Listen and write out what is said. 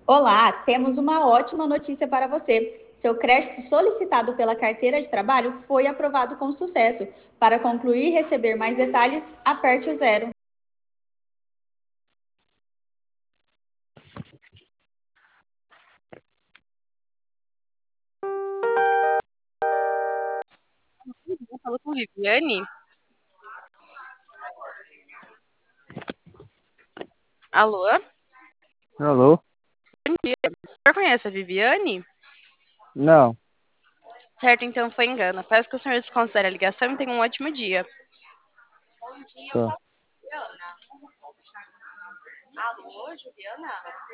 Olá, temos uma ótima notícia para você. Seu crédito solicitado pela carteira de trabalho foi aprovado com sucesso. Para concluir e receber mais detalhes, aperte o zero. Eu falo com Viviane. Alô? Alô? Bom dia. O senhor conhece a Viviane? Não, Certo, então foi engano. Peço que o senhor desconsidere a ligação e tenha um ótimo dia. tá. Alô, Juliana?